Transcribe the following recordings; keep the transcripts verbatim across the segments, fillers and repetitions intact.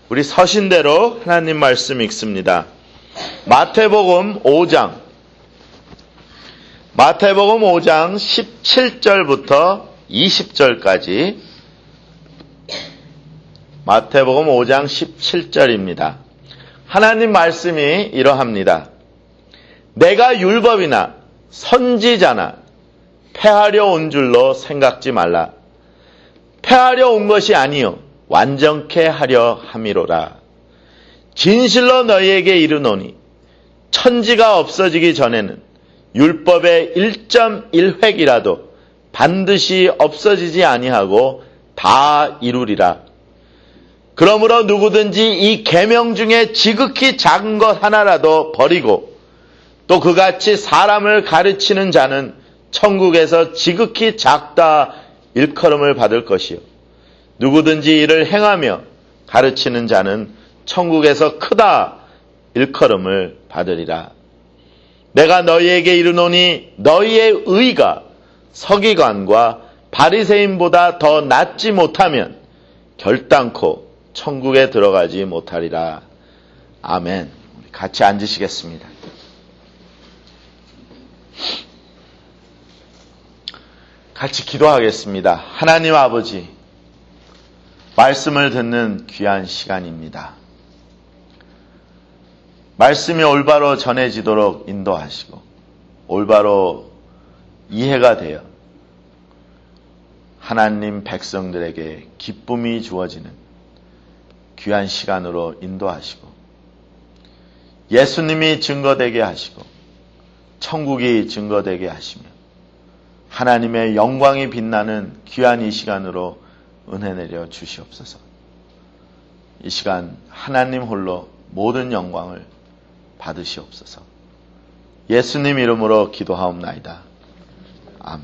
우리 서신대로 하나님 말씀 읽습니다. 마태복음 오 장 마태복음 오 장 십칠 절부터 이십 절까지 마태복음 오 장 십칠 절입니다. 하나님 말씀이 이러합니다. 내가 율법이나 선지자나 폐하려 온 줄로 생각지 말라. 폐하려 온 것이 아니요 완전케 하려 함이로라. 진실로 너희에게 이르노니 천지가 없어지기 전에는 율법의 일 점 일 획이라도 반드시 없어지지 아니하고 다 이루리라. 그러므로 누구든지 이 계명 중에 지극히 작은 것 하나라도 버리고 또 그같이 사람을 가르치는 자는 천국에서 지극히 작다 일컬음을 받을 것이요 누구든지 이를 행하며 가르치는 자는 천국에서 크다 일컬음을 받으리라. 내가 너희에게 이르노니 너희의 의가 서기관과 바리새인보다 더 낫지 못하면 결단코 천국에 들어가지 못하리라. 아멘. 같이 앉으시겠습니다. 같이 기도하겠습니다. 하나님 아버지, 말씀을 듣는 귀한 시간입니다. 말씀이 올바로 전해지도록 인도하시고 올바로 이해가 되어 하나님 백성들에게 기쁨이 주어지는 귀한 시간으로 인도하시고 예수님이 증거되게 하시고 천국이 증거되게 하시며 하나님의 영광이 빛나는 귀한 이 시간으로 은혜 내려 주시옵소서. 이 시간 하나님 홀로 모든 영광을 받으시옵소서. 예수님 이름으로 기도하옵나이다. 아멘.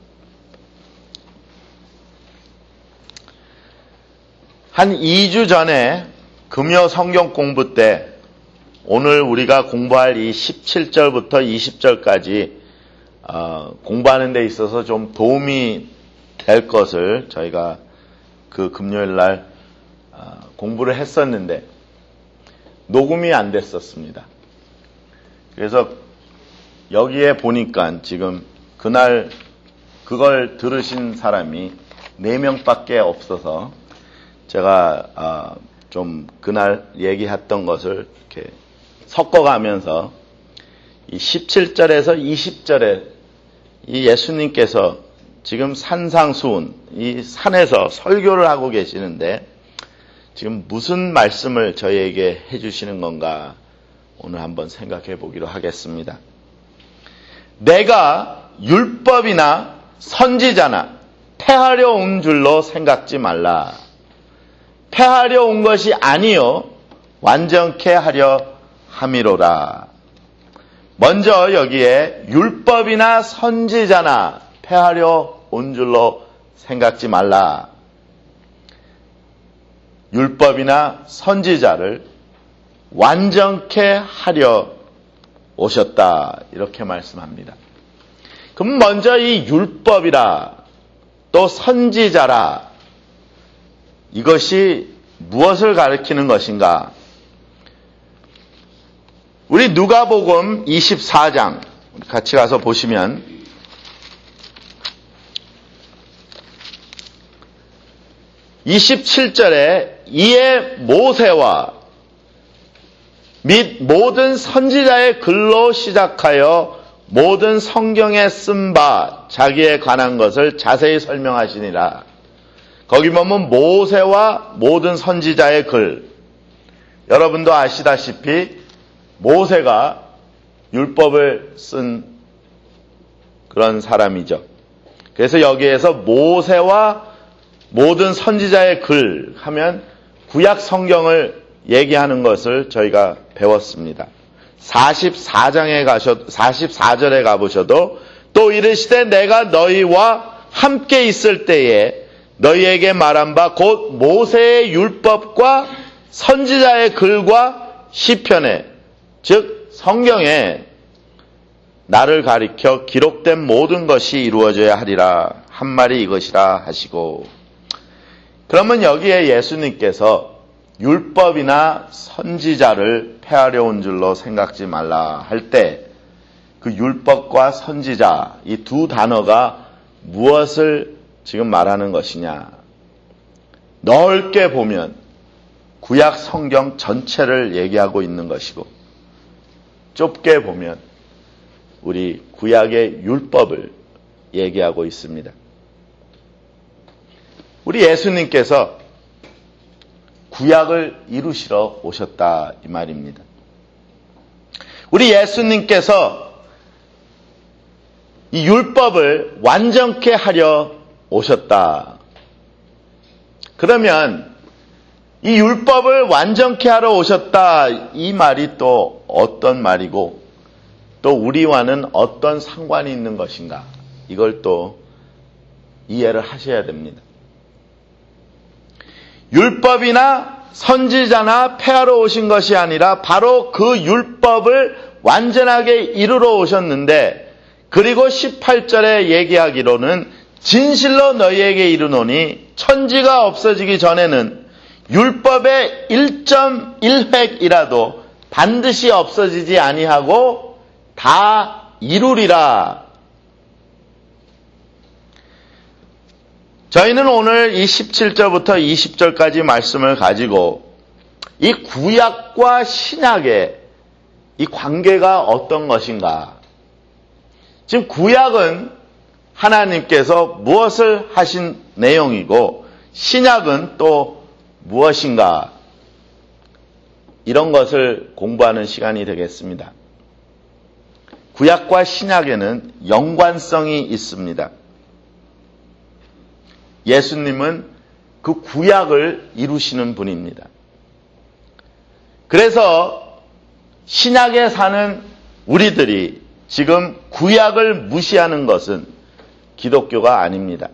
한 이 주 전에 금요 성경 공부 때 오늘 우리가 공부할 이 십칠 절부터 이십 절까지 어, 공부하는 데 있어서 좀 도움이 될 것을 저희가 그 금요일 날 어, 공부를 했었는데 녹음이 안 됐었습니다. 그래서 여기에 보니까 지금 그날 그걸 들으신 사람이 네 명밖에 없어서 제가 어, 좀 그날 얘기했던 것을 이렇게 섞어가면서 이 십칠 절에서 이십 절에 이 예수님께서 지금 산상수훈, 이 산에서 설교를 하고 계시는데 지금 무슨 말씀을 저희에게 해주시는 건가 오늘 한번 생각해 보기로 하겠습니다. 내가 율법이나 선지자나 폐하려 온 줄로 생각지 말라. 폐하려 온 것이 아니요 완전케 하려 함이로라. 먼저 여기에 율법이나 선지자나 폐하려 온 줄로 생각지 말라. 율법이나 선지자를 완전케 하려 오셨다. 이렇게 말씀합니다. 그럼 먼저 이 율법이라 또 선지자라 이것이 무엇을 가리키는 것인가? 우리 누가복음 이십사 장 같이 가서 보시면 이십칠 절에 이에 모세와 및 모든 선지자의 글로 시작하여 모든 성경에 쓴 바 자기에 관한 것을 자세히 설명하시니라. 거기 보면 모세와 모든 선지자의 글. 여러분도 아시다시피 모세가 율법을 쓴 그런 사람이죠. 그래서 여기에서 모세와 모든 선지자의 글 하면 구약 성경을 얘기하는 것을 저희가 배웠습니다. 사십사 장에 가셔, 사십사 절에 가보셔도 또 이르시되 내가 너희와 함께 있을 때에 너희에게 말한 바 곧 모세의 율법과 선지자의 글과 시편에 즉 성경에 나를 가리켜 기록된 모든 것이 이루어져야 하리라 한 말이 이것이라 하시고, 그러면 여기에 예수님께서 율법이나 선지자를 폐하려 온 줄로 생각지 말라 할 때 그 율법과 선지자 이 두 단어가 무엇을 지금 말하는 것이냐? 넓게 보면 구약 성경 전체를 얘기하고 있는 것이고 좁게 보면 우리 구약의 율법을 얘기하고 있습니다. 우리 예수님께서 구약을 이루시러 오셨다 이 말입니다. 우리 예수님께서 이 율법을 완전케 하려 오셨다. 그러면 이 율법을 완전케 하러 오셨다 이 말이 또 어떤 말이고 또 우리와는 어떤 상관이 있는 것인가? 이걸 또 이해를 하셔야 됩니다. 율법이나 선지자나 폐하러 오신 것이 아니라 바로 그 율법을 완전하게 이루러 오셨는데 그리고 십팔 절에 얘기하기로는 진실로 너희에게 이르노니 천지가 없어지기 전에는 율법의 일 점 일 획이라도 반드시 없어지지 아니하고 다 이루리라. 저희는 오늘 이 십칠 절부터 이십 절까지 말씀을 가지고 이 구약과 신약의 이 관계가 어떤 것인가? 지금 구약은 하나님께서 무엇을 하신 내용이고 신약은 또 무엇인가? 이런 것을 공부하는 시간이 되겠습니다. 구약과 신약에는 연관성이 있습니다. 예수님은 그 구약을 이루시는 분입니다. 그래서 신약에 사는 우리들이 지금 구약을 무시하는 것은 기독교가 아닙니다.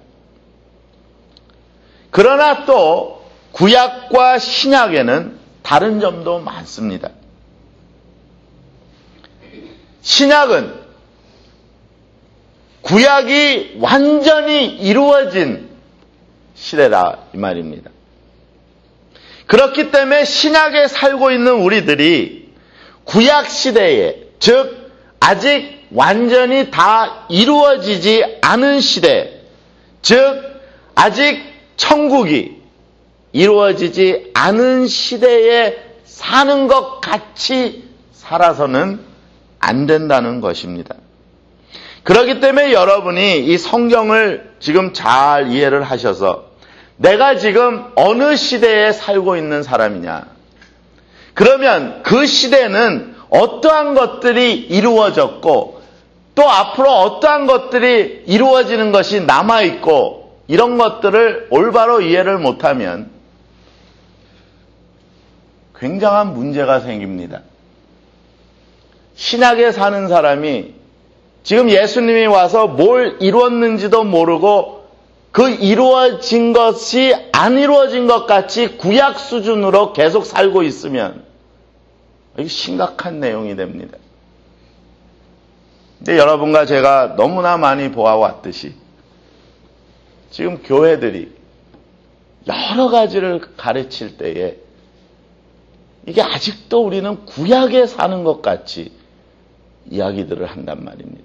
그러나 또 구약과 신약에는 다른 점도 많습니다. 신약은 구약이 완전히 이루어진 시대다 이 말입니다. 그렇기 때문에 신약에 살고 있는 우리들이 구약 시대에, 즉 아직 완전히 다 이루어지지 않은 시대, 즉 아직 천국이 이루어지지 않은 시대에 사는 것 같이 살아서는 안 된다는 것입니다. 그렇기 때문에 여러분이 이 성경을 지금 잘 이해를 하셔서 내가 지금 어느 시대에 살고 있는 사람이냐? 그러면 그 시대는 어떠한 것들이 이루어졌고 또 앞으로 어떠한 것들이 이루어지는 것이 남아있고 이런 것들을 올바로 이해를 못하면 굉장한 문제가 생깁니다. 신약에 사는 사람이 지금 예수님이 와서 뭘 이루었는지도 모르고 그 이루어진 것이 안 이루어진 것 같이 구약 수준으로 계속 살고 있으면 이게 심각한 내용이 됩니다. 근데 여러분과 제가 너무나 많이 보아왔듯이 지금 교회들이 여러 가지를 가르칠 때에 이게 아직도 우리는 구약에 사는 것 같이 이야기들을 한단 말입니다.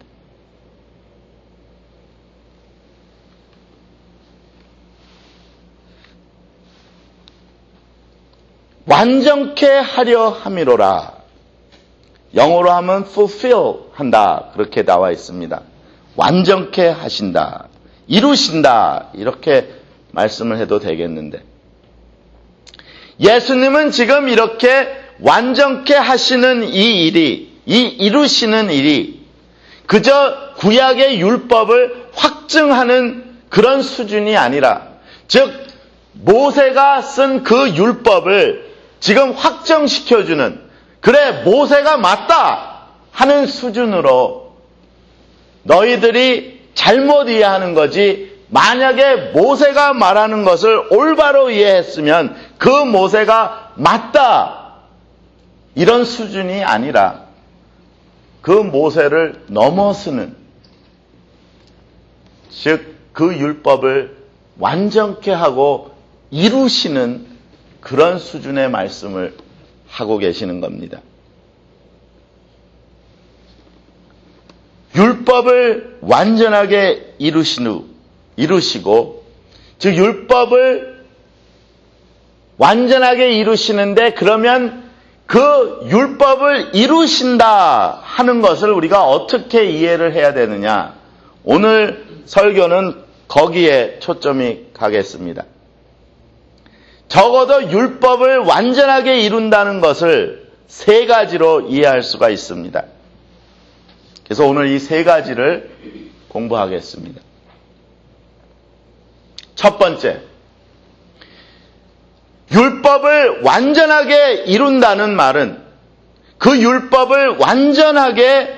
완전케 하려 함이로라. 영어로 하면 fulfill 한다. 그렇게 나와 있습니다. 완전케 하신다. 이루신다. 이렇게 말씀을 해도 되겠는데 예수님은 지금 이렇게 완전케 하시는 이 일이, 이 이루시는 일이 그저 구약의 율법을 확증하는 그런 수준이 아니라, 즉 모세가 쓴 그 율법을 지금 확정시켜주는, 그래 모세가 맞다 하는 수준으로 너희들이 잘못 이해하는 거지, 만약에 모세가 말하는 것을 올바로 이해했으면 그 모세가 맞다 이런 수준이 아니라 그 모세를 넘어서는, 즉 그 율법을 완전케 하고 이루시는 그런 수준의 말씀을 하고 계시는 겁니다. 율법을 완전하게 이루신 후, 이루시고, 즉 율법을 완전하게 이루시는데 그러면 그 율법을 이루신다 하는 것을 우리가 어떻게 이해를 해야 되느냐? 오늘 설교는 거기에 초점이 가겠습니다. 적어도 율법을 완전하게 이룬다는 것을 세 가지로 이해할 수가 있습니다. 그래서 오늘 이 세 가지를 공부하겠습니다. 첫 번째, 율법을 완전하게 이룬다는 말은 그 율법을 완전하게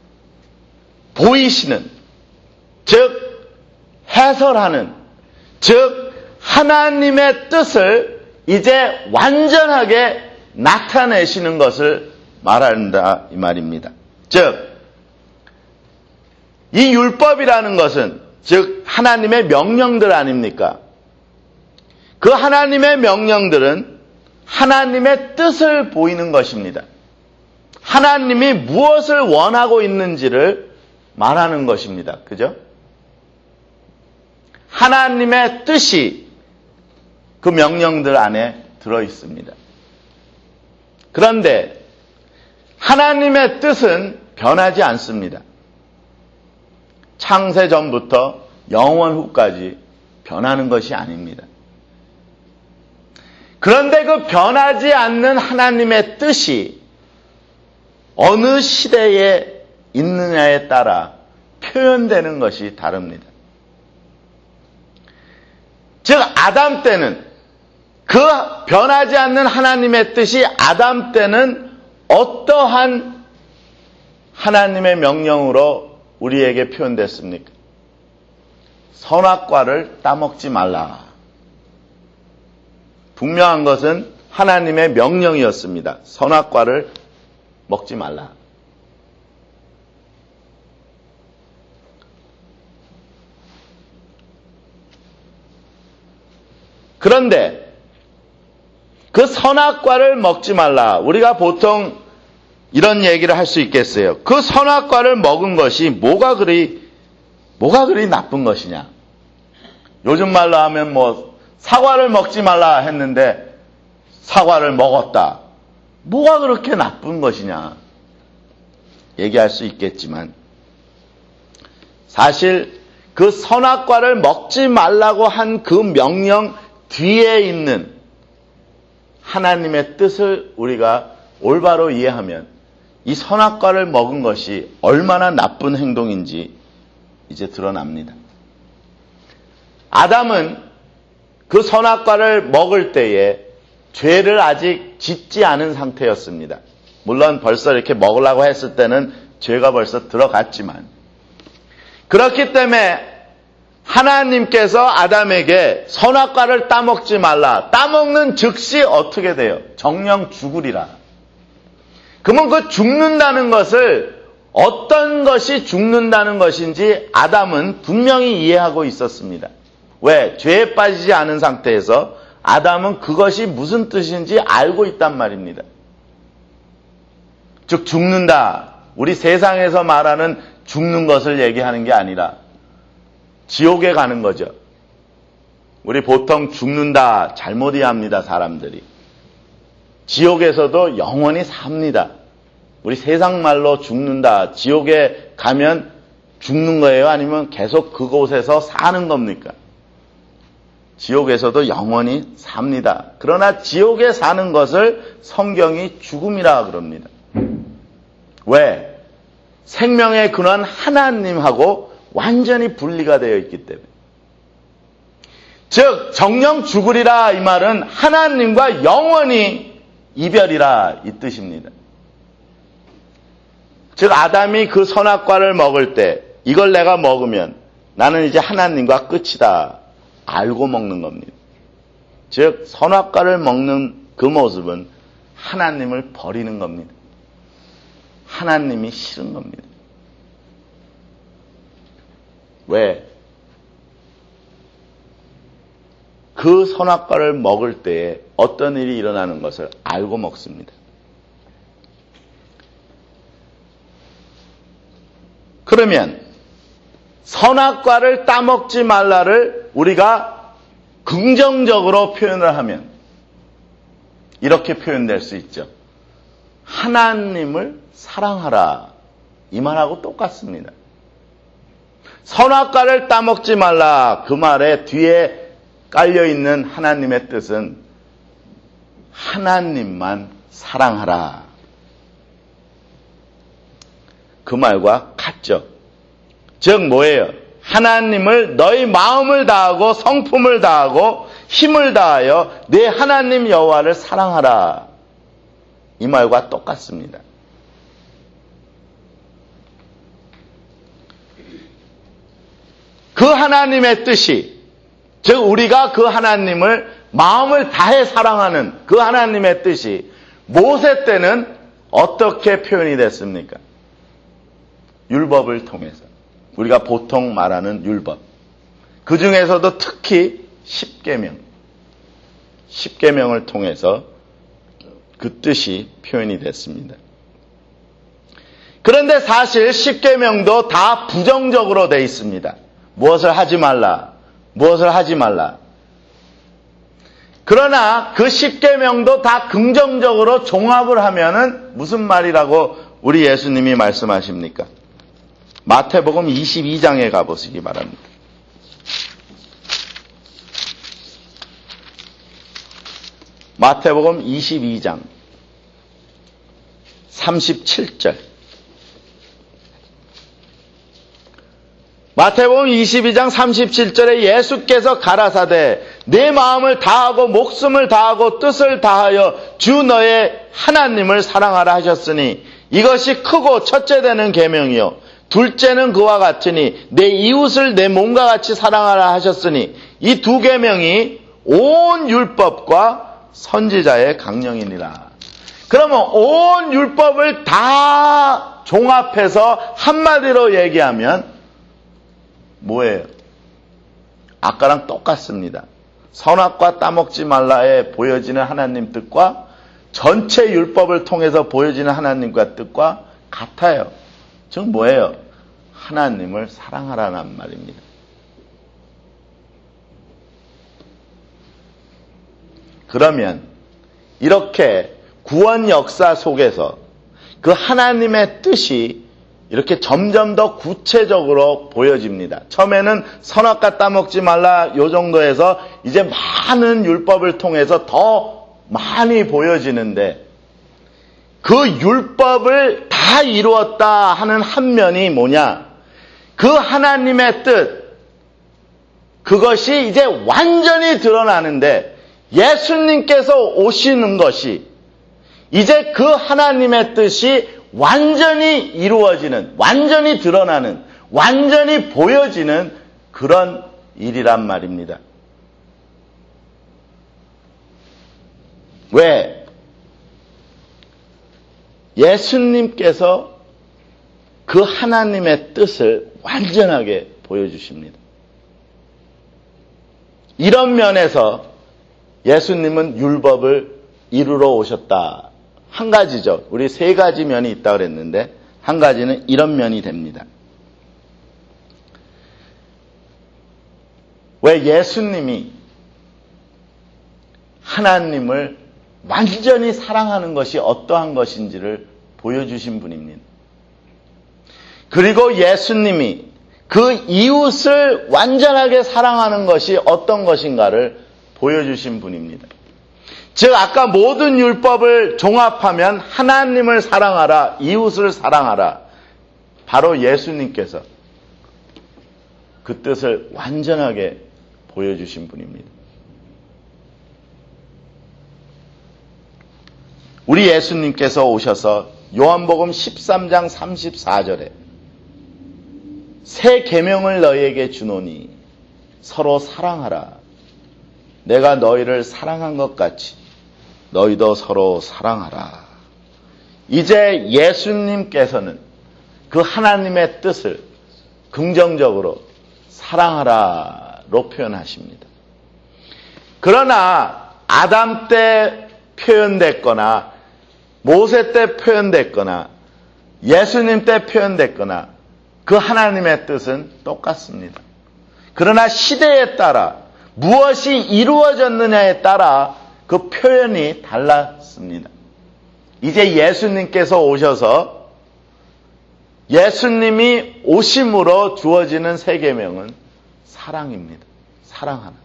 보이시는, 즉 해설하는, 즉 하나님의 뜻을 이제 완전하게 나타내시는 것을 말한다 이 말입니다. 즉 이 율법이라는 것은 즉 하나님의 명령들 아닙니까? 그 하나님의 명령들은 하나님의 뜻을 보이는 것입니다. 하나님이 무엇을 원하고 있는지를 말하는 것입니다. 그죠? 하나님의 뜻이 그 명령들 안에 들어 있습니다. 그런데 하나님의 뜻은 변하지 않습니다. 창세 전부터 영원 후까지 변하는 것이 아닙니다. 그런데 그 변하지 않는 하나님의 뜻이 어느 시대에 있느냐에 따라 표현되는 것이 다릅니다. 즉 아담 때는 그 변하지 않는 하나님의 뜻이 아담 때는 어떠한 하나님의 명령으로 우리에게 표현됐습니까? 선악과를 따먹지 말라. 분명한 것은 하나님의 명령이었습니다. 선악과를 먹지 말라. 그런데 그 선악과를 먹지 말라. 우리가 보통 이런 얘기를 할 수 있겠어요. 그 선악과를 먹은 것이 뭐가 그리 뭐가 그리 나쁜 것이냐? 요즘 말로 하면 뭐 사과를 먹지 말라 했는데 사과를 먹었다. 뭐가 그렇게 나쁜 것이냐? 얘기할 수 있겠지만 사실 그 선악과를 먹지 말라고 한 그 명령 뒤에 있는 하나님의 뜻을 우리가 올바로 이해하면 이 선악과를 먹은 것이 얼마나 나쁜 행동인지 이제 드러납니다. 아담은 그 선악과를 먹을 때에 죄를 아직 짓지 않은 상태였습니다. 물론 벌써 이렇게 먹으려고 했을 때는 죄가 벌써 들어갔지만 그렇기 때문에 하나님께서 아담에게 선악과를 따먹지 말라. 따먹는 즉시 어떻게 돼요? 정령 죽으리라. 그러면 그 죽는다는 것을 어떤 것이 죽는다는 것인지 아담은 분명히 이해하고 있었습니다. 왜? 죄에 빠지지 않은 상태에서 아담은 그것이 무슨 뜻인지 알고 있단 말입니다. 즉 죽는다. 우리 세상에서 말하는 죽는 것을 얘기하는 게 아니라 지옥에 가는 거죠. 우리 보통 죽는다 잘못 이해합니다. 사람들이. 지옥에서도 영원히 삽니다. 우리 세상 말로 죽는다. 지옥에 가면 죽는 거예요? 아니면 계속 그곳에서 사는 겁니까? 지옥에서도 영원히 삽니다. 그러나 지옥에 사는 것을 성경이 죽음이라 그럽니다. 왜? 생명의 근원 하나님하고 완전히 분리가 되어 있기 때문에. 즉 정령 죽으리라 이 말은 하나님과 영원히 이별이라 이 뜻입니다. 즉 아담이 그 선악과를 먹을 때 이걸 내가 먹으면 나는 이제 하나님과 끝이다 알고 먹는 겁니다. 즉 선악과를 먹는 그 모습은 하나님을 버리는 겁니다. 하나님이 싫은 겁니다. 왜? 그 그 선악과를 먹을 때에 어떤 일이 일어나는 것을 알고 먹습니다. 그러면 선악과를 따먹지 말라를 우리가 긍정적으로 표현을 하면 이렇게 표현될 수 있죠. 하나님을 사랑하라. 이 말하고 똑같습니다. 선악과를 따먹지 말라. 그 말에 뒤에 깔려있는 하나님의 뜻은 하나님만 사랑하라. 그 말과 같죠. 즉 뭐예요? 하나님을 너희 마음을 다하고 성품을 다하고 힘을 다하여 내 하나님 여호와를 사랑하라. 이 말과 똑같습니다. 그 하나님의 뜻이, 즉 우리가 그 하나님을 마음을 다해 사랑하는 그 하나님의 뜻이 모세 때는 어떻게 표현이 됐습니까? 율법을 통해서. 우리가 보통 말하는 율법. 그 중에서도 특히 십계명. 십계명을 통해서 그 뜻이 표현이 됐습니다. 그런데 사실 십계명도 다 부정적으로 되어 있습니다. 무엇을 하지 말라, 무엇을 하지 말라. 그러나 그 십계명도 다 긍정적으로 종합을 하면은 무슨 말이라고 우리 예수님이 말씀하십니까? 마태복음 이십이 장에 가보시기 바랍니다. 마태복음 이십이 장 삼십칠 절. 마태복음 이십이 장 삼십칠 절에 예수께서 가라사대 내 마음을 다하고 목숨을 다하고 뜻을 다하여 주 너의 하나님을 사랑하라 하셨으니 이것이 크고 첫째 되는 계명이요 둘째는 그와 같으니 내 이웃을 내 몸과 같이 사랑하라 하셨으니 이 두 계명이 온 율법과 선지자의 강령이니라. 그러면 온 율법을 다 종합해서 한마디로 얘기하면 뭐예요? 아까랑 똑같습니다. 선악과 따먹지 말라에 보여지는 하나님 뜻과 전체 율법을 통해서 보여지는 하나님과 뜻과 같아요. 즉 뭐예요? 하나님을 사랑하라는 말입니다. 그러면 이렇게 구원 역사 속에서 그 하나님의 뜻이 이렇게 점점 더 구체적으로 보여집니다. 처음에는 선악과 따먹지 말라 요 정도에서 이제 많은 율법을 통해서 더 많이 보여지는데 그 율법을 다 이루었다 하는 한 면이 뭐냐? 그 하나님의 뜻, 그것이 이제 완전히 드러나는데 예수님께서 오시는 것이 이제 그 하나님의 뜻이 완전히 이루어지는, 완전히 드러나는, 완전히 보여지는 그런 일이란 말입니다. 왜? 예수님께서 그 하나님의 뜻을 완전하게 보여주십니다. 이런 면에서 예수님은 율법을 이루러 오셨다. 한 가지죠. 우리 세 가지 면이 있다고 그랬는데 한 가지는 이런 면이 됩니다. 왜 예수님이 하나님을 완전히 사랑하는 것이 어떠한 것인지를 보여주신 분입니다. 그리고 예수님이 그 이웃을 완전하게 사랑하는 것이 어떤 것인가를 보여주신 분입니다. 즉 아까 모든 율법을 종합하면 하나님을 사랑하라, 이웃을 사랑하라. 바로 예수님께서 그 뜻을 완전하게 보여주신 분입니다. 우리 예수님께서 오셔서 요한복음 십삼 장 삼십사 절에 새 계명을 너희에게 주노니 서로 사랑하라. 내가 너희를 사랑한 것 같이 너희도 서로 사랑하라. 이제 예수님께서는 그 하나님의 뜻을 긍정적으로 사랑하라로 표현하십니다. 그러나 아담 때 표현됐거나 모세 때 표현됐거나 예수님 때 표현됐거나 그 하나님의 뜻은 똑같습니다. 그러나 시대에 따라 무엇이 이루어졌느냐에 따라 그 표현이 달랐습니다. 이제 예수님께서 오셔서 예수님이 오심으로 주어지는 세 계명은 사랑입니다. 사랑하라.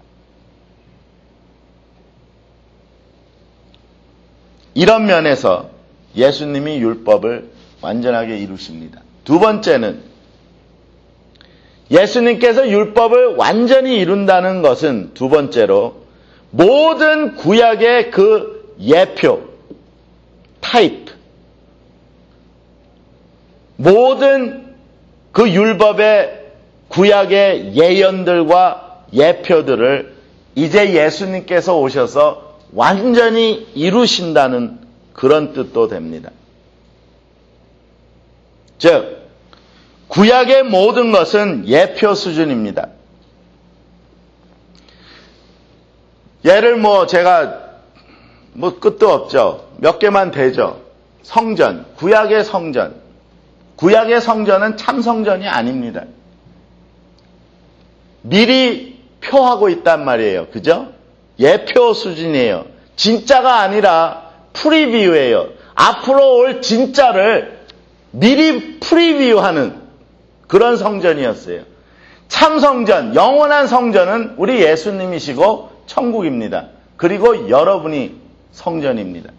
이런 면에서 예수님이 율법을 완전하게 이루십니다. 두 번째는 예수님께서 율법을 완전히 이룬다는 것은 두 번째로 모든 구약의 그 예표, 타입, 모든 그 율법의 구약의 예언들과 예표들을 이제 예수님께서 오셔서 완전히 이루신다는 그런 뜻도 됩니다. 즉, 구약의 모든 것은 예표 수준입니다. 예를 뭐 제가 뭐 끝도 없죠. 몇 개만 되죠. 성전, 구약의 성전. 구약의 성전은 참 성전이 아닙니다. 미리 표하고 있단 말이에요. 그죠? 예표 수준이에요. 진짜가 아니라 프리뷰예요. 앞으로 올 진짜를 미리 프리뷰하는 그런 성전이었어요. 참 성전, 영원한 성전은 우리 예수님이시고 천국입니다. 그리고 여러분이 성전입니다.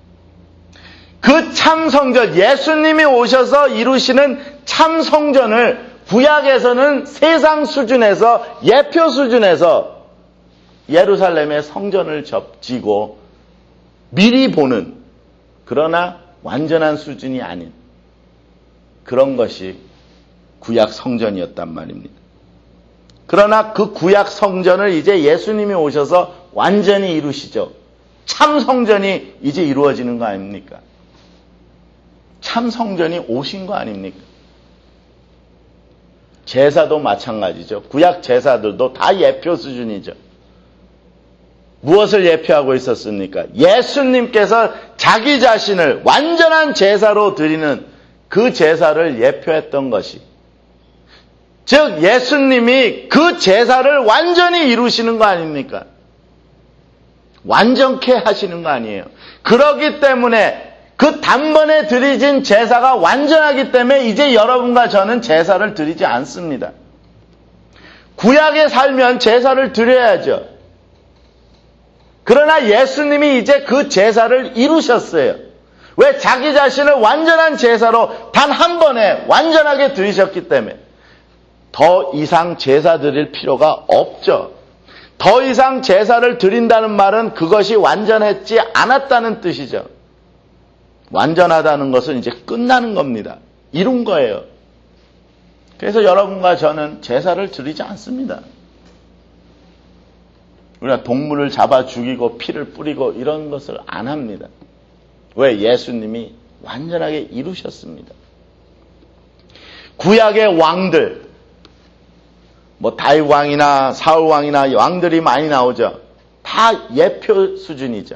그 참 성전, 예수님이 오셔서 이루시는 참 성전을 구약에서는 세상 수준에서 예표 수준에서 예루살렘의 성전을 접지고 미리 보는, 그러나 완전한 수준이 아닌 그런 것이 구약 성전이었단 말입니다. 그러나 그 구약 성전을 이제 예수님이 오셔서 완전히 이루시죠. 참 성전이 이제 이루어지는 거 아닙니까? 참 성전이 오신 거 아닙니까? 제사도 마찬가지죠. 구약 제사들도 다 예표 수준이죠. 무엇을 예표하고 있었습니까? 예수님께서 자기 자신을 완전한 제사로 드리는 그 제사를 예표했던 것이, 즉 예수님이 그 제사를 완전히 이루시는 거 아닙니까? 완전케 하시는 거 아니에요. 그렇기 때문에 그 단번에 드리진 제사가 완전하기 때문에 이제 여러분과 저는 제사를 드리지 않습니다. 구약에 살면 제사를 드려야죠. 그러나 예수님이 이제 그 제사를 이루셨어요. 왜? 자기 자신을 완전한 제사로 단 한 번에 완전하게 드리셨기 때문에 더 이상 제사 드릴 필요가 없죠. 더 이상 제사를 드린다는 말은 그것이 완전했지 않았다는 뜻이죠. 완전하다는 것은 이제 끝나는 겁니다. 이룬 거예요. 그래서 여러분과 저는 제사를 드리지 않습니다. 우리가 동물을 잡아 죽이고 피를 뿌리고 이런 것을 안 합니다. 왜? 예수님이 완전하게 이루셨습니다. 구약의 왕들, 뭐 다윗 왕이나 사울 왕이나 왕들이 많이 나오죠. 다 예표 수준이죠.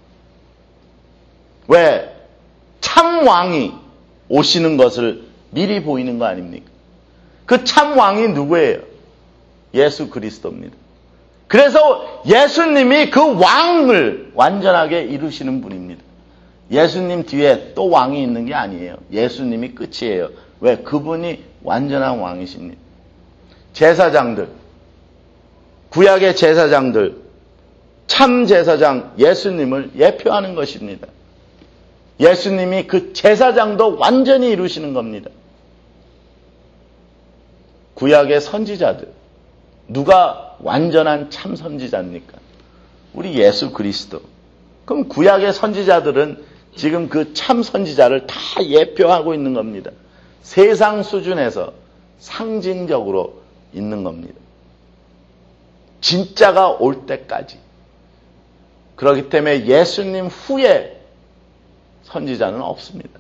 왜? 참 왕이 오시는 것을 미리 보이는 거 아닙니까? 그 참 왕이 누구예요? 예수 그리스도입니다. 그래서 예수님이 그 왕을 완전하게 이루시는 분입니다. 예수님 뒤에 또 왕이 있는 게 아니에요. 예수님이 끝이에요. 왜? 그분이 완전한 왕이십니다. 제사장들, 구약의 제사장들, 참 제사장 예수님을 예표하는 것입니다. 예수님이 그 제사장도 완전히 이루시는 겁니다. 구약의 선지자들, 누가 완전한 참 선지자입니까? 우리 예수 그리스도. 그럼 구약의 선지자들은 지금 그 참 선지자를 다 예표하고 있는 겁니다. 세상 수준에서 상징적으로 있는 겁니다. 진짜가 올 때까지. 그렇기 때문에 예수님 후에 선지자는 없습니다.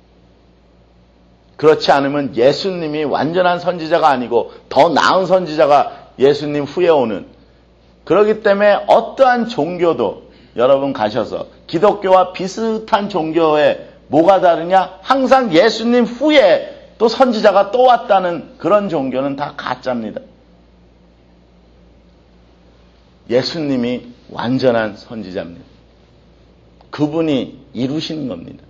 그렇지 않으면 예수님이 완전한 선지자가 아니고 더 나은 선지자가 예수님 후에 오는 그렇기 때문에 어떠한 종교도 여러분 가셔서 기독교와 비슷한 종교에 뭐가 다르냐? 항상 예수님 후에 또 선지자가 또 왔다는 그런 종교는 다 가짜입니다. 예수님이 완전한 선지자입니다. 그분이 이루시는 겁니다.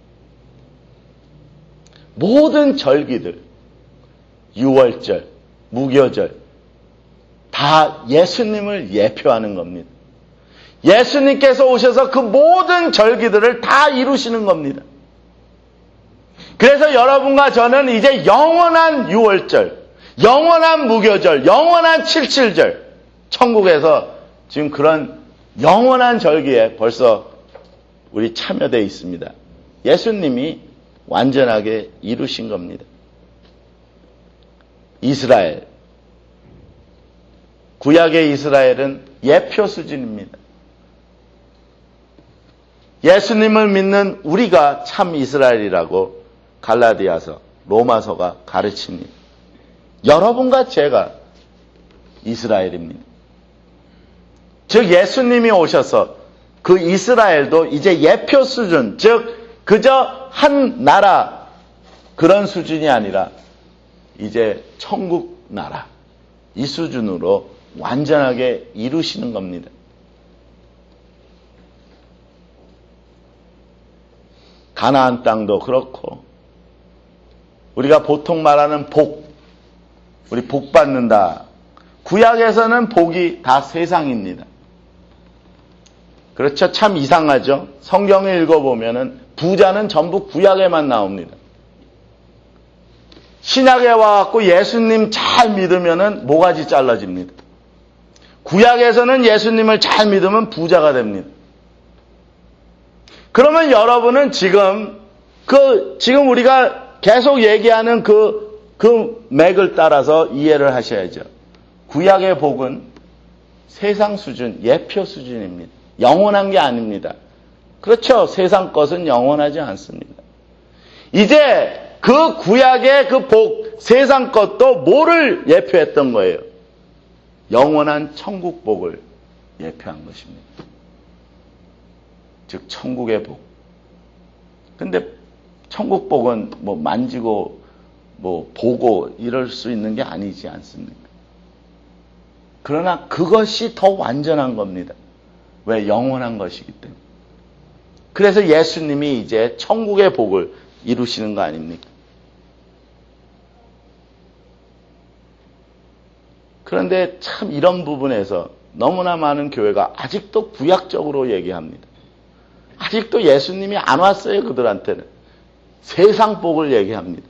모든 절기들, 유월절, 무교절 다 예수님을 예표하는 겁니다. 예수님께서 오셔서 그 모든 절기들을 다 이루시는 겁니다. 그래서 여러분과 저는 이제 영원한 유월절, 영원한 무교절, 영원한 칠칠절, 천국에서 지금 그런 영원한 절기에 벌써 우리 참여되어 있습니다. 예수님이 완전하게 이루신 겁니다. 이스라엘, 구약의 이스라엘은 예표 수준입니다. 예수님을 믿는 우리가 참 이스라엘이라고 갈라디아서, 로마서가 가르칩니다. 여러분과 제가 이스라엘입니다. 즉 예수님이 오셔서 그 이스라엘도 이제 예표 수준, 즉 그저 한 나라 그런 수준이 아니라 이제 천국 나라 이 수준으로 완전하게 이루시는 겁니다. 가나안 땅도 그렇고 우리가 보통 말하는 복, 우리 복 받는다. 구약에서는 복이 다 세상입니다. 그렇죠? 참 이상하죠? 성경을 읽어보면은 부자는 전부 구약에만 나옵니다. 신약에 와갖고 예수님 잘 믿으면은 모가지 잘라집니다. 구약에서는 예수님을 잘 믿으면 부자가 됩니다. 그러면 여러분은 지금 그 지금 우리가 계속 얘기하는 그, 그 맥을 따라서 이해를 하셔야죠. 구약의 복은 세상 수준, 예표 수준입니다. 영원한 게 아닙니다. 그렇죠. 세상 것은 영원하지 않습니다. 이제 그 구약의 그 복, 세상 것도 뭐를 예표했던 거예요? 영원한 천국 복을 예표한 것입니다. 즉 천국의 복. 근데 천국 복은 뭐 만지고 뭐 보고 이럴 수 있는 게 아니지 않습니까? 그러나 그것이 더 완전한 겁니다. 왜? 영원한 것이기 때문에. 그래서 예수님이 이제 천국의 복을 이루시는 거 아닙니까? 그런데 참 이런 부분에서 너무나 많은 교회가 아직도 구약적으로 얘기합니다. 아직도 예수님이 안 왔어요, 그들한테는. 세상 복을 얘기합니다.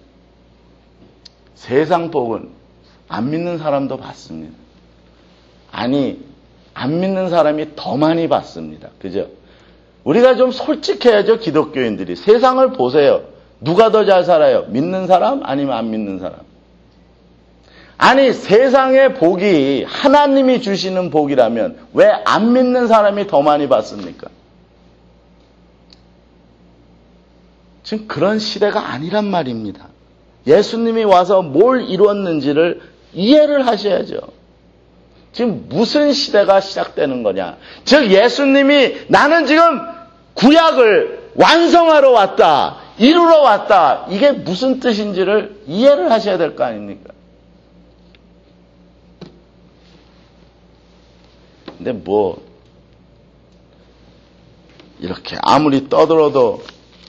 세상 복은 안 믿는 사람도 받습니다. 아니, 안 믿는 사람이 더 많이 받습니다. 그죠? 우리가 좀 솔직해야죠, 기독교인들이. 세상을 보세요. 누가 더 잘 살아요? 믿는 사람? 아니면 안 믿는 사람? 아니, 세상의 복이 하나님이 주시는 복이라면 왜 안 믿는 사람이 더 많이 받습니까? 지금 그런 시대가 아니란 말입니다. 예수님이 와서 뭘 이루었는지를 이해를 하셔야죠. 지금 무슨 시대가 시작되는 거냐. 즉 예수님이 나는 지금 구약을 완성하러 왔다. 이루러 왔다. 이게 무슨 뜻인지를 이해를 하셔야 될 거 아닙니까? 근데 뭐 이렇게 아무리 떠들어도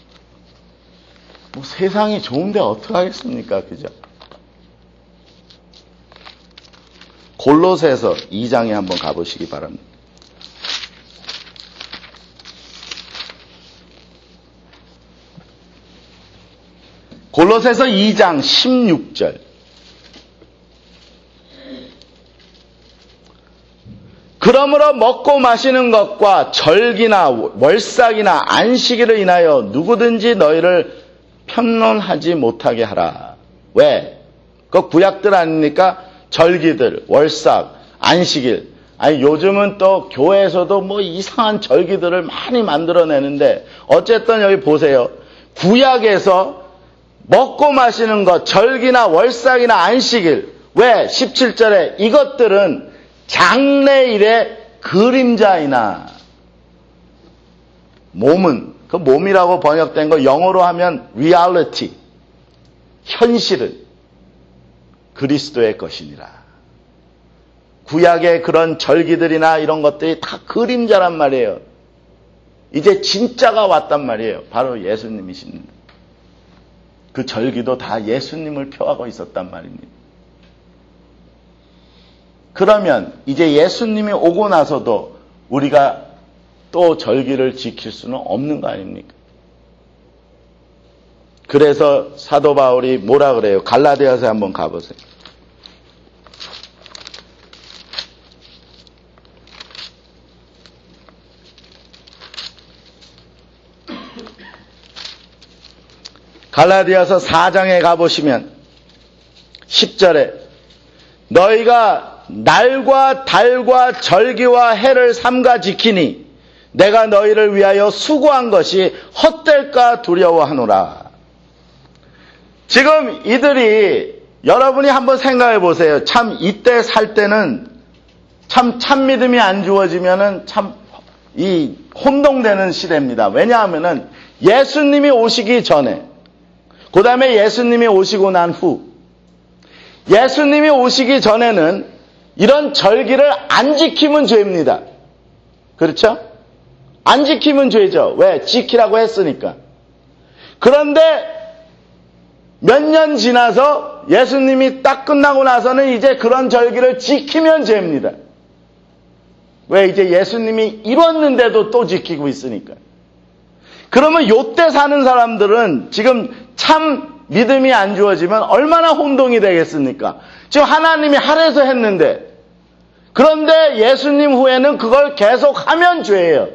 뭐 세상이 좋은데 어떡하겠습니까? 그죠? 골로새서 이 장에 한번 가보시기 바랍니다. 골로새서 이 장 십육 절. 그러므로 먹고 마시는 것과 절기나 월삭이나 안식일을 인하여 누구든지 너희를 편론하지 못하게 하라. 왜? 그 구약들 아닙니까? 절기들, 월삭, 안식일. 아니 요즘은 또 교회에서도 뭐 이상한 절기들을 많이 만들어내는데 어쨌든 여기 보세요. 구약에서 먹고 마시는 것, 절기나 월삭이나 안식일. 왜? 십칠 절에 이것들은 장래일의 그림자이나. 몸은, 그 몸이라고 번역된 거 영어로 하면 reality, 현실은 그리스도의 것이니라. 구약의 그런 절기들이나 이런 것들이 다 그림자란 말이에요. 이제 진짜가 왔단 말이에요. 바로 예수님이십니다. 그 절기도 다 예수님을 표하고 있었단 말입니다. 그러면 이제 예수님이 오고 나서도 우리가 또 절기를 지킬 수는 없는 거 아닙니까? 그래서 사도 바울이 뭐라 그래요? 갈라디아서에 한번 가보세요. 갈라디아서 사 장에 가보시면 십 절에 너희가 날과 달과 절기와 해를 삼가 지키니 내가 너희를 위하여 수고한 것이 헛될까 두려워하노라. 지금 이들이 여러분이 한번 생각해 보세요. 참 이때 살 때는 참 참 믿음이 안 주어지면은 참 이 혼동되는 시대입니다. 왜냐하면은 예수님이 오시기 전에, 그 다음에 예수님이 오시고 난 후, 예수님이 오시기 전에는 이런 절기를 안 지키면 죄입니다. 그렇죠? 안 지키면 죄죠. 왜? 지키라고 했으니까. 그런데 몇 년 지나서 예수님이 딱 끝나고 나서는 이제 그런 절기를 지키면 죄입니다. 왜? 이제 예수님이 이뤘는데도 또 지키고 있으니까. 그러면 요때 사는 사람들은 지금 참 믿음이 안 주어지면 얼마나 혼동이 되겠습니까? 지금 하나님이 하래서 했는데, 그런데 예수님 후에는 그걸 계속 하면 죄예요.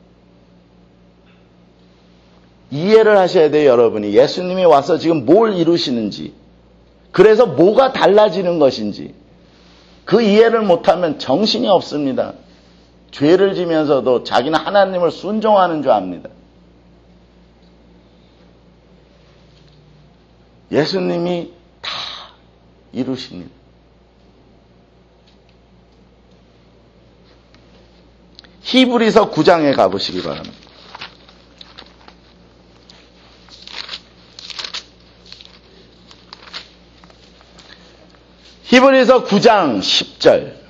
이해를 하셔야 돼요, 여러분이. 예수님이 와서 지금 뭘 이루시는지, 그래서 뭐가 달라지는 것인지, 그 이해를 못하면 정신이 없습니다. 죄를 지면서도 자기는 하나님을 순종하는 줄 압니다. 예수님이 다 이루십니다. 히브리서 구 장에 가보시기 바랍니다. 히브리서 구 장 십 절.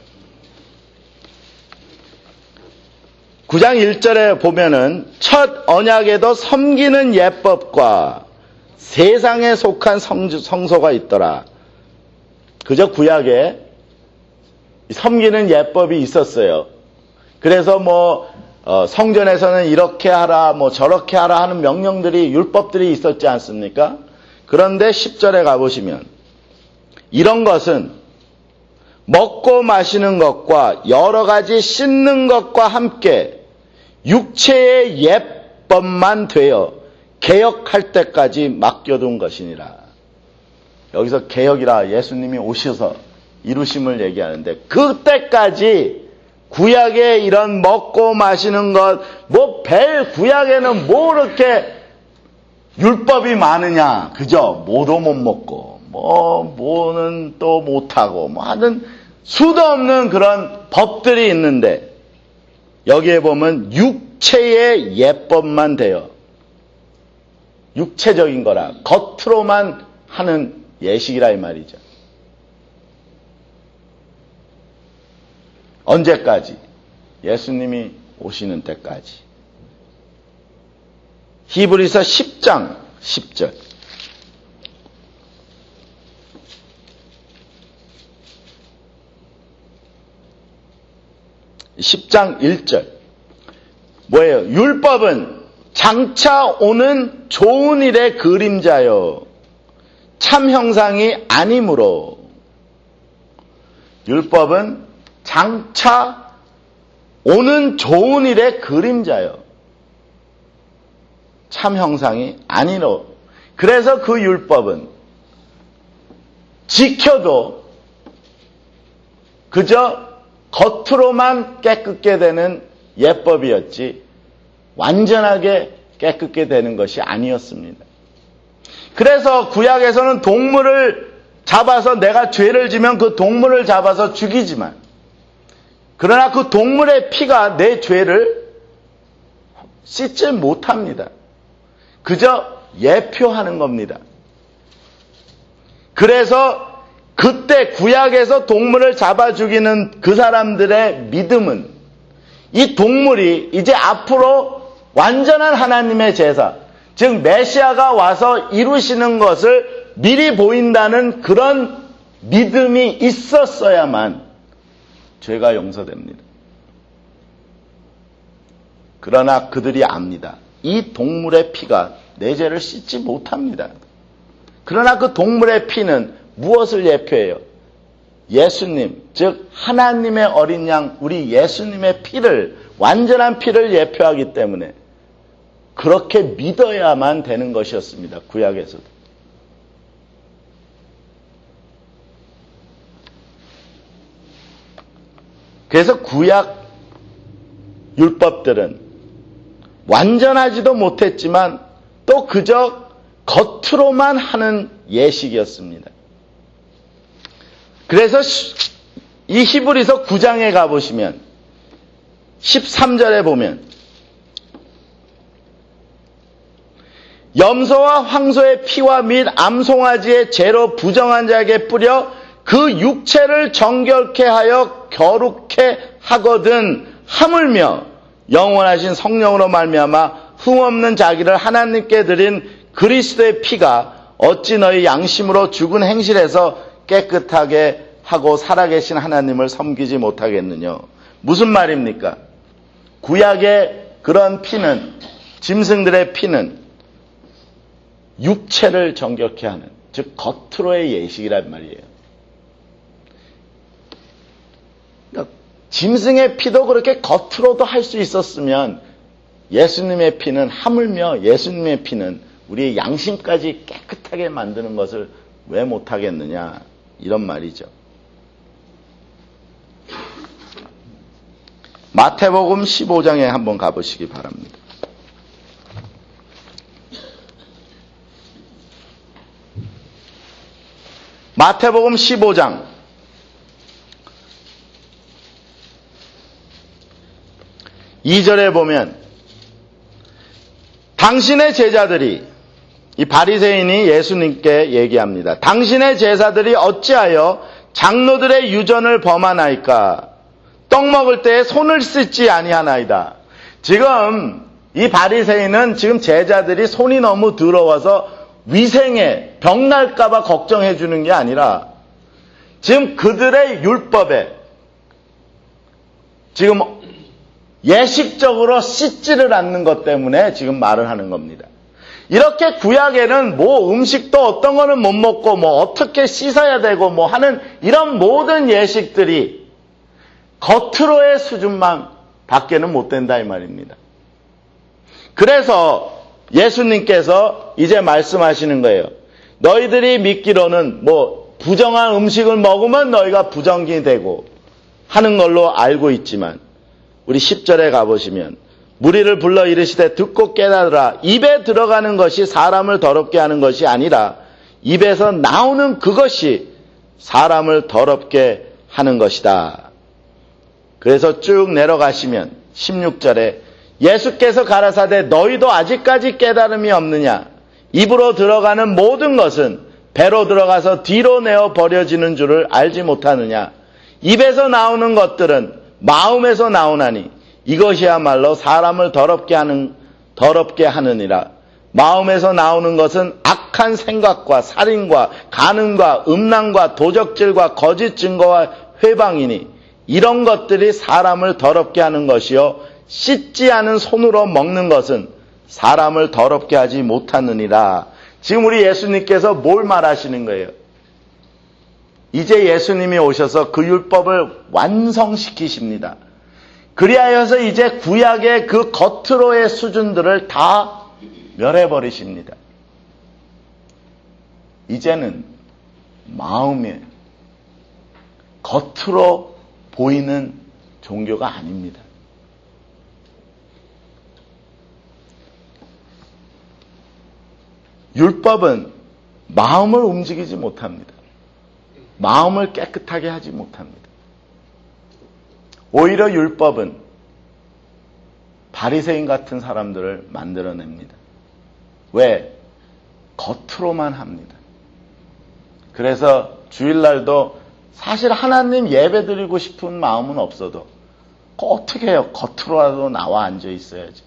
구 장 일 절에 보면은 첫 언약에도 섬기는 예법과 세상에 속한 성소가 있더라. 그저 구약에 섬기는 예법이 있었어요. 그래서 뭐 어, 성전에서는 이렇게 하라, 뭐 저렇게 하라 하는 명령들이, 율법들이 있었지 않습니까? 그런데 십 절에 가보시면 이런 것은 먹고 마시는 것과 여러 가지 씻는 것과 함께 육체의 예법만 되어 개혁할 때까지 맡겨둔 것이니라. 여기서 개혁이라 예수님이 오셔서 이루심을 얘기하는데, 그때까지 구약에 이런 먹고 마시는 것, 뭐 벨 구약에는 뭐 그렇게 율법이 많으냐, 그죠? 뭐도 못 먹고 뭐 뭐는 또 못하고 뭐 하는 수도 없는 그런 법들이 있는데, 여기에 보면 육체의 예법만 되어, 육체적인 거라 겉으로만 하는 예식이라 이 말이죠. 언제까지? 예수님이 오시는 때까지. 히브리서 십 장 십 절. 십 장 일 절. 뭐예요? 율법은 장차 오는 좋은 일의 그림자요 참 형상이 아니므로. 율법은 장차 오는 좋은 일의 그림자요 참 형상이 아니로. 그래서 그 율법은 지켜도 그저 겉으로만 깨끗게 되는 예법이었지 완전하게 깨끗게 되는 것이 아니었습니다. 그래서 구약에서는 동물을 잡아서, 내가 죄를 지면 그 동물을 잡아서 죽이지만, 그러나 그 동물의 피가 내 죄를 씻지 못합니다. 그저 예표하는 겁니다. 그래서 그때 구약에서 동물을 잡아 죽이는 그 사람들의 믿음은 이 동물이 이제 앞으로 완전한 하나님의 제사, 즉 메시아가 와서 이루시는 것을 미리 보인다는 그런 믿음이 있었어야만 죄가 용서됩니다. 그러나 그들이 압니다. 이 동물의 피가 내 죄를 씻지 못합니다. 그러나 그 동물의 피는 무엇을 예표해요? 예수님, 즉 하나님의 어린 양, 우리 예수님의 피를, 완전한 피를 예표하기 때문에 그렇게 믿어야만 되는 것이었습니다. 구약에서도. 그래서 구약 율법들은 완전하지도 못했지만 또 그저 겉으로만 하는 예식이었습니다. 그래서 이 히브리서 구 장에 가보시면 십삼 절에 보면 염소와 황소의 피와 및 암송아지의 죄로 부정한 자에게 뿌려 그 육체를 정결케 하여 거룩케 하거든 하물며 영원하신 성령으로 말미암아 흠없는 자기를 하나님께 드린 그리스도의 피가 어찌 너희 양심으로 죽은 행실에서 깨끗하게 하고 살아계신 하나님을 섬기지 못하겠느냐. 무슨 말입니까? 구약의 그런 피는, 짐승들의 피는 육체를 정결케 하는, 즉 겉으로의 예식이란 말이에요. 그러니까 짐승의 피도 그렇게 겉으로도 할 수 있었으면 예수님의 피는, 하물며 예수님의 피는 우리의 양심까지 깨끗하게 만드는 것을 왜 못하겠느냐, 이런 말이죠. 마태복음 십오 장에 한번 가보시기 바랍니다. 마태복음 십오 장 이 절에 보면 당신의 제자들이, 이 바리새인이 예수님께 얘기합니다. 당신의 제자들이 어찌하여 장로들의 유전을 범하나이까? 떡 먹을 때에 손을 씻지 아니하나이다. 지금 이 바리새인은 지금 제자들이 손이 너무 더러워서 위생에 병 날까봐 걱정해 주는 게 아니라 지금 그들의 율법에 지금 예식적으로 씻지를 않는 것 때문에 지금 말을 하는 겁니다. 이렇게 구약에는 뭐 음식도 어떤 거는 못 먹고 뭐 어떻게 씻어야 되고 뭐 하는 이런 모든 예식들이 겉으로의 수준만 밖에는 못 된다 이 말입니다. 그래서 예수님께서 이제 말씀하시는 거예요. 너희들이 믿기로는 뭐 부정한 음식을 먹으면 너희가 부정이 되고 하는 걸로 알고 있지만 우리 십 절에 가보시면 무리를 불러 이르시되 듣고 깨달으라. 입에 들어가는 것이 사람을 더럽게 하는 것이 아니라 입에서 나오는 그것이 사람을 더럽게 하는 것이다. 그래서 쭉 내려가시면 십육 절에 예수께서 가라사대 너희도 아직까지 깨달음이 없느냐? 입으로 들어가는 모든 것은 배로 들어가서 뒤로 내어 버려지는 줄을 알지 못하느냐? 입에서 나오는 것들은 마음에서 나오나니 이것이야말로 사람을 더럽게 하는, 더럽게 하느니라. 마음에서 나오는 것은 악한 생각과 살인과 간음과 음란과 도적질과 거짓 증거와 회방이니 이런 것들이 사람을 더럽게 하는 것이요 씻지 않은 손으로 먹는 것은 사람을 더럽게 하지 못하느니라. 지금 우리 예수님께서 뭘 말하시는 거예요? 이제 예수님이 오셔서 그 율법을 완성시키십니다. 그리하여서 이제 구약의 그 겉으로의 수준들을 다 멸해버리십니다. 이제는 마음에 겉으로 보이는 종교가 아닙니다. 율법은 마음을 움직이지 못합니다. 마음을 깨끗하게 하지 못합니다. 오히려 율법은 바리새인 같은 사람들을 만들어냅니다. 왜? 겉으로만 합니다. 그래서 주일날도 사실 하나님 예배드리고 싶은 마음은 없어도 어떻게 해요? 겉으로라도 나와 앉아 있어야지.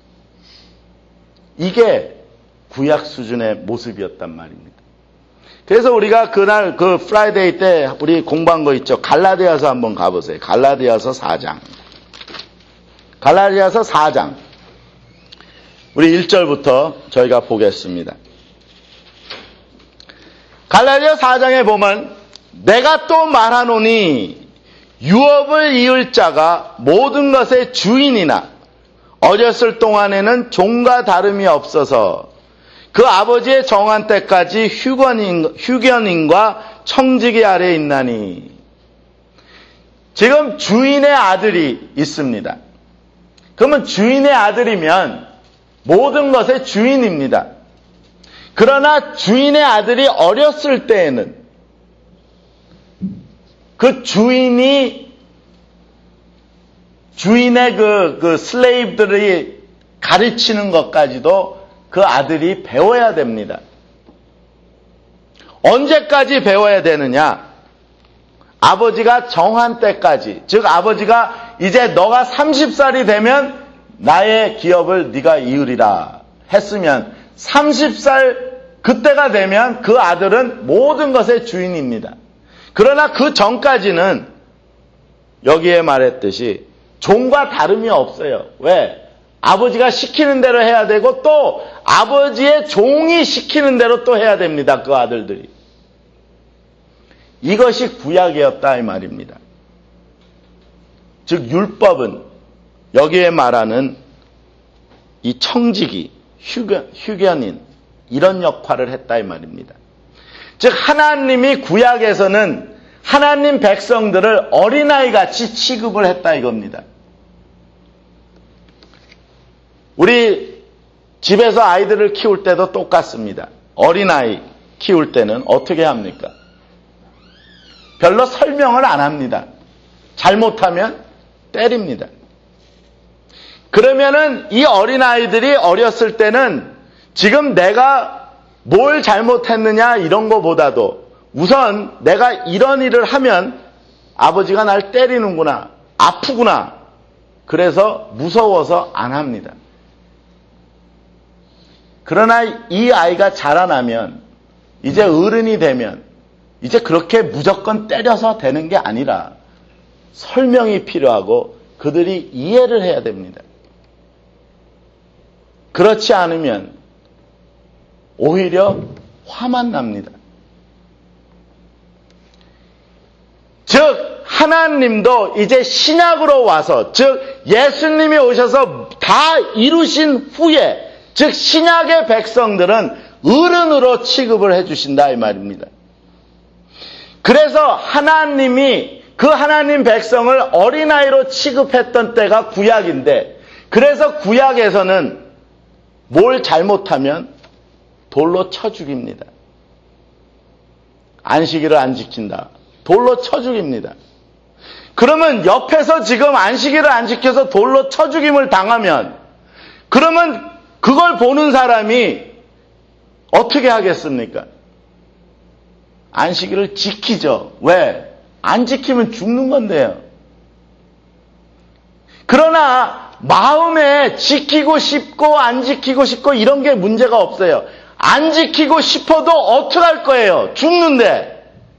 이게 구약 수준의 모습이었단 말입니다. 그래서 우리가 그날 그 프라이데이 때 우리 공부한 거 있죠. 갈라디아서 한번 가보세요. 갈라디아서 사 장. 갈라디아서 사 장. 우리 일 절부터 저희가 보겠습니다. 갈라디아 사 장에 보면 내가 또 말하노니 유업을 이을 자가 모든 것의 주인이나 어렸을 동안에는 종과 다름이 없어서 그 아버지의 정한 때까지 휴견인, 휴견인과 청지기 아래에 있나니. 지금 주인의 아들이 있습니다. 그러면 주인의 아들이면 모든 것의 주인입니다. 그러나 주인의 아들이 어렸을 때에는 그 주인이 주인의 그, 그 슬레이브들이 가르치는 것까지도 그 아들이 배워야 됩니다. 언제까지 배워야 되느냐? 아버지가 정한 때까지. 즉 아버지가 이제 너가 서른 살이 되면 나의 기업을 네가 이으리라 했으면 서른 살 그때가 되면 그 아들은 모든 것의 주인입니다. 그러나 그 전까지는 여기에 말했듯이 종과 다름이 없어요. 왜? 아버지가 시키는 대로 해야 되고 또 아버지의 종이 시키는 대로 또 해야 됩니다. 그 아들들이. 이것이 구약이었다 이 말입니다. 즉 율법은 여기에 말하는 이 청지기, 휴견, 휴견인 이런 역할을 했다 이 말입니다. 즉 하나님이 구약에서는 하나님 백성들을 어린아이같이 취급을 했다 이겁니다. 우리 집에서 아이들을 키울 때도 똑같습니다. 어린아이 키울 때는 어떻게 합니까? 별로 설명을 안 합니다. 잘못하면 때립니다. 그러면은 이 어린아이들이 어렸을 때는 지금 내가 뭘 잘못했느냐 이런 거보다도 우선 내가 이런 일을 하면 아버지가 날 때리는구나, 아프구나. 그래서 무서워서 안 합니다. 그러나 이 아이가 자라나면 이제 어른이 되면 이제 그렇게 무조건 때려서 되는 게 아니라 설명이 필요하고 그들이 이해를 해야 됩니다. 그렇지 않으면 오히려 화만 납니다. 즉 하나님도 이제 신약으로 와서 즉 예수님이 오셔서 다 이루신 후에 즉 신약의 백성들은 어른으로 취급을 해주신다 이 말입니다. 그래서 하나님이 그 하나님 백성을 어린아이로 취급했던 때가 구약인데 그래서 구약에서는 뭘 잘못하면 돌로 쳐 죽입니다. 안식일을 안 지킨다. 돌로 쳐 죽입니다. 그러면 옆에서 지금 안식일을 안 지켜서 돌로 쳐 죽임을 당하면 그러면 그걸 보는 사람이 어떻게 하겠습니까? 안식일을 지키죠. 왜? 안 지키면 죽는 건데요. 그러나 마음에 지키고 싶고 안 지키고 싶고 이런 게 문제가 없어요. 안 지키고 싶어도 어떡할 거예요? 죽는데.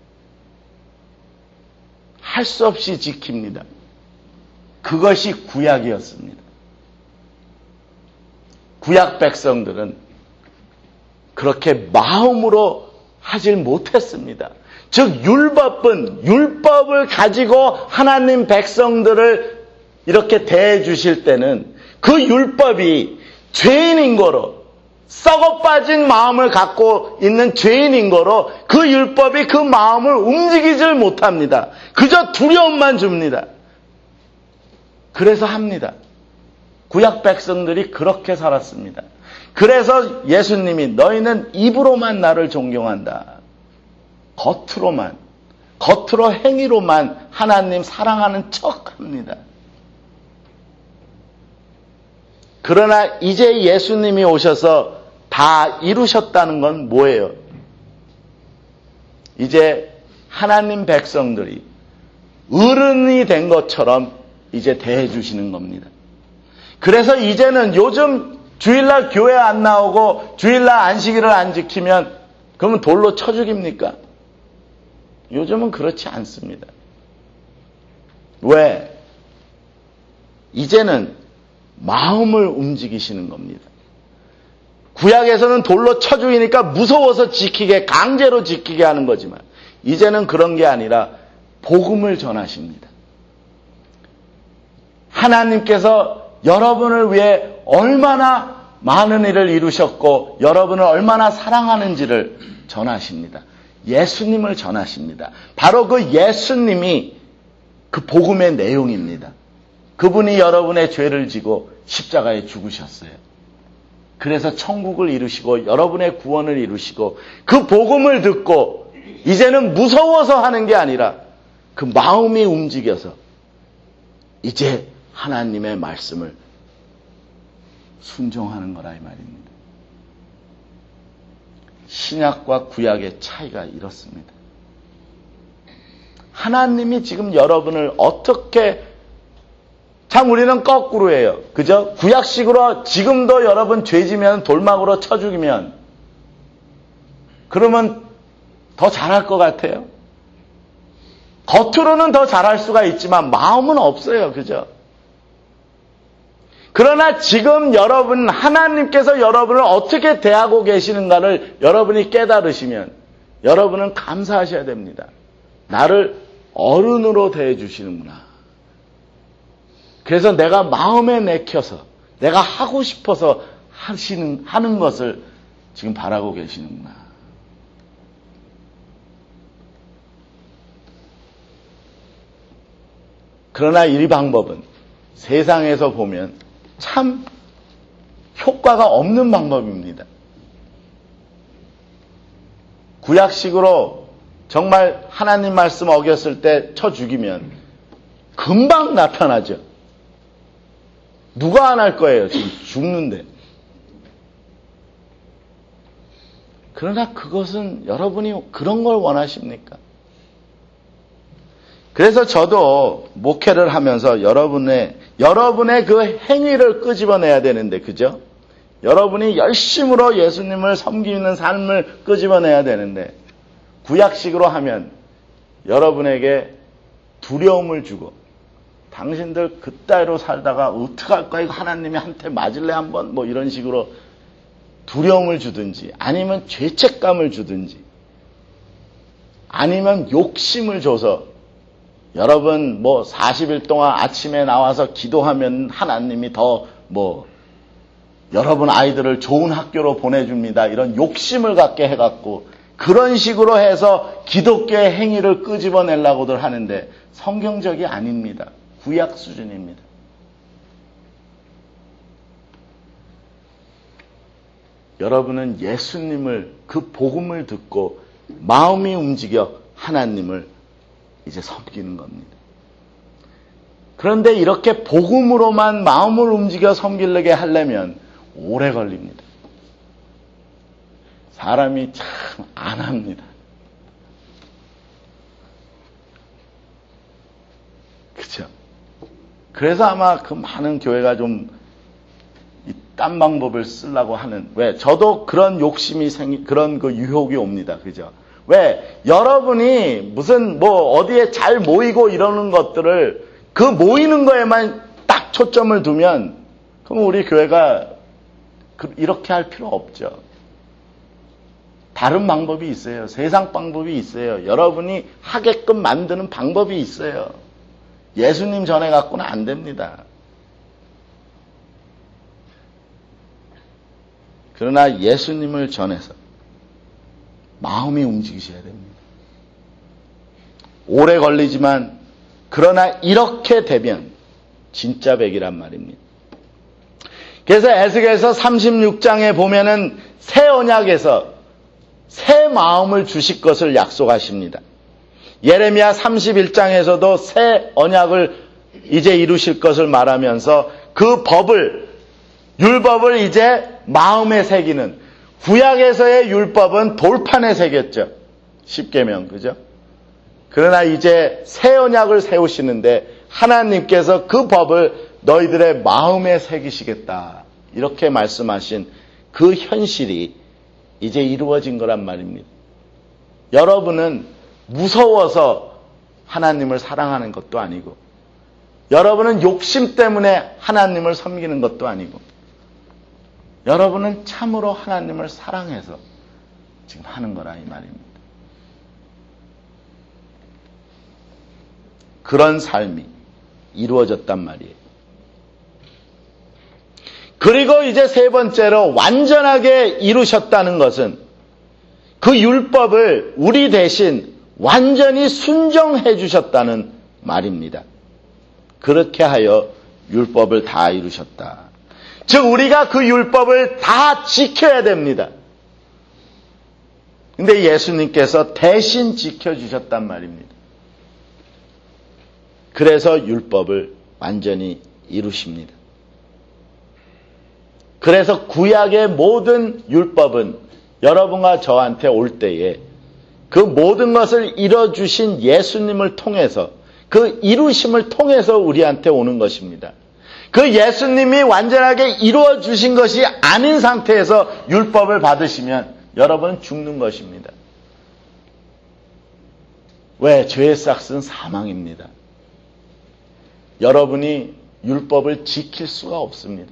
할 수 없이 지킵니다. 그것이 구약이었습니다. 구약 백성들은 그렇게 마음으로 하질 못했습니다. 즉 율법은 율법을 가지고 하나님 백성들을 이렇게 대해 주실 때는 그 율법이 죄인인 거로 썩어 빠진 마음을 갖고 있는 죄인인 거로 그 율법이 그 마음을 움직이질 못합니다. 그저 두려움만 줍니다. 그래서 합니다. 구약 백성들이 그렇게 살았습니다. 그래서 예수님이 너희는 입으로만 나를 존경한다. 겉으로만, 겉으로 행위로만 하나님 사랑하는 척 합니다. 그러나 이제 예수님이 오셔서 다 이루셨다는 건 뭐예요? 이제 하나님 백성들이 어른이 된 것처럼 이제 대해 주시는 겁니다. 그래서 이제는 요즘 주일날 교회 안 나오고 주일날 안식일을 안 지키면 그러면 돌로 쳐 죽입니까? 요즘은 그렇지 않습니다. 왜? 이제는 마음을 움직이시는 겁니다. 구약에서는 돌로 쳐 죽이니까 무서워서 지키게, 강제로 지키게 하는 거지만 이제는 그런 게 아니라 복음을 전하십니다. 하나님께서 여러분을 위해 얼마나 많은 일을 이루셨고 여러분을 얼마나 사랑하는지를 전하십니다. 예수님을 전하십니다. 바로 그 예수님이 그 복음의 내용입니다. 그분이 여러분의 죄를 지고 십자가에 죽으셨어요. 그래서 천국을 이루시고 여러분의 구원을 이루시고 그 복음을 듣고 이제는 무서워서 하는 게 아니라 그 마음이 움직여서 이제 하나님의 말씀을 순종하는 거라 이 말입니다. 신약과 구약의 차이가 이렇습니다. 하나님이 지금 여러분을 어떻게, 참 우리는 거꾸로 해요. 그죠? 구약식으로 지금도 여러분 죄지면 돌막으로 쳐 죽이면 그러면 더 잘할 것 같아요? 겉으로는 더 잘할 수가 있지만 마음은 없어요. 그죠? 그러나 지금 여러분, 하나님께서 여러분을 어떻게 대하고 계시는가를 여러분이 깨달으시면 여러분은 감사하셔야 됩니다. 나를 어른으로 대해 주시는구나. 그래서 내가 마음에 내켜서 내가 하고 싶어서 하시는, 하는 것을 지금 바라고 계시는구나. 그러나 이 방법은 세상에서 보면 참 효과가 없는 방법입니다. 구약식으로 정말 하나님 말씀 어겼을 때 쳐 죽이면 금방 나타나죠. 누가 안 할 거예요? 지금 죽는데. 그러나 그것은 여러분이 그런 걸 원하십니까? 그래서 저도 목회를 하면서 여러분의, 여러분의 그 행위를 끄집어내야 되는데, 그죠? 여러분이 열심으로 예수님을 섬기는 삶을 끄집어내야 되는데, 구약식으로 하면 여러분에게 두려움을 주고, 당신들 그따위로 살다가 어떡할까? 이거 하나님이 한테 맞을래 한번? 뭐 이런 식으로 두려움을 주든지, 아니면 죄책감을 주든지, 아니면 욕심을 줘서 여러분 뭐 사십 일 동안 아침에 나와서 기도하면 하나님이 더 뭐 여러분 아이들을 좋은 학교로 보내줍니다. 이런 욕심을 갖게 해갖고 그런 식으로 해서 기독교의 행위를 끄집어내려고들 하는데 성경적이 아닙니다. 구약 수준입니다. 여러분은 예수님을, 그 복음을 듣고 마음이 움직여 하나님을 이제 섬기는 겁니다. 그런데 이렇게 복음으로만 마음을 움직여 섬기려게 하려면 오래 걸립니다. 사람이 참 안 합니다. 그렇죠? 그래서 아마 그 많은 교회가 좀 딴 방법을 쓰려고 하는, 왜? 저도 그런 욕심이 생기, 그런 그 유혹이 옵니다. 그죠? 왜? 여러분이 무슨 뭐 어디에 잘 모이고 이러는 것들을 그 모이는 거에만 딱 초점을 두면 그럼 우리 교회가 이렇게 할 필요 없죠. 다른 방법이 있어요. 세상 방법이 있어요. 여러분이 하게끔 만드는 방법이 있어요. 예수님 전에 갖고는 안 됩니다. 그러나 예수님을 전해서 마음이 움직이셔야 됩니다. 오래 걸리지만 그러나 이렇게 되면 진짜 백이란 말입니다. 그래서 에스겔서 삼십육 장에 보면은 새 언약에서 새 마음을 주실 것을 약속하십니다. 예레미야 삼십일 장에서도 새 언약을 이제 이루실 것을 말하면서 그 법을 율법을 이제 마음에 새기는, 구약에서의 율법은 돌판에 새겼죠. 십계명, 그죠? 그러나 이제 새 언약을 세우시는데 하나님께서 그 법을 너희들의 마음에 새기시겠다, 이렇게 말씀하신 그 현실이 이제 이루어진 거란 말입니다. 여러분은 무서워서 하나님을 사랑하는 것도 아니고, 여러분은 욕심 때문에 하나님을 섬기는 것도 아니고, 여러분은 참으로 하나님을 사랑해서 지금 하는 거라 이 말입니다. 그런 삶이 이루어졌단 말이에요. 그리고 이제 세 번째로 완전하게 이루셨다는 것은 그 율법을 우리 대신 완전히 순종해 주셨다는 말입니다. 그렇게 하여 율법을 다 이루셨다. 즉 우리가 그 율법을 다 지켜야 됩니다. 근데 예수님께서 대신 지켜주셨단 말입니다. 그래서 율법을 완전히 이루십니다. 그래서 구약의 모든 율법은 여러분과 저한테 올 때에 그 모든 것을 이뤄주신 예수님을 통해서, 그 이루심을 통해서 우리한테 오는 것입니다. 그 예수님이 완전하게 이루어주신 것이 아닌 상태에서 율법을 받으시면 여러분은 죽는 것입니다. 왜? 죄의 삭은 사망입니다. 여러분이 율법을 지킬 수가 없습니다.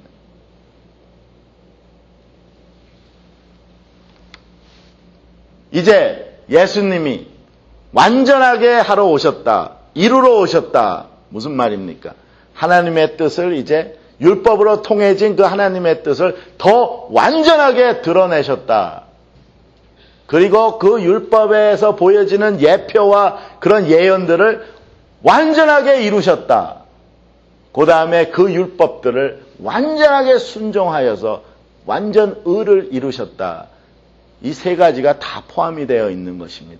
이제 예수님이 완전하게 하러 오셨다, 이루러 오셨다. 무슨 말입니까? 하나님의 뜻을 이제 율법으로 통해진 그 하나님의 뜻을 더 완전하게 드러내셨다. 그리고 그 율법에서 보여지는 예표와 그런 예언들을 완전하게 이루셨다. 그 다음에 그 율법들을 완전하게 순종하여서 완전 의를 이루셨다. 이 세 가지가 다 포함이 되어 있는 것입니다.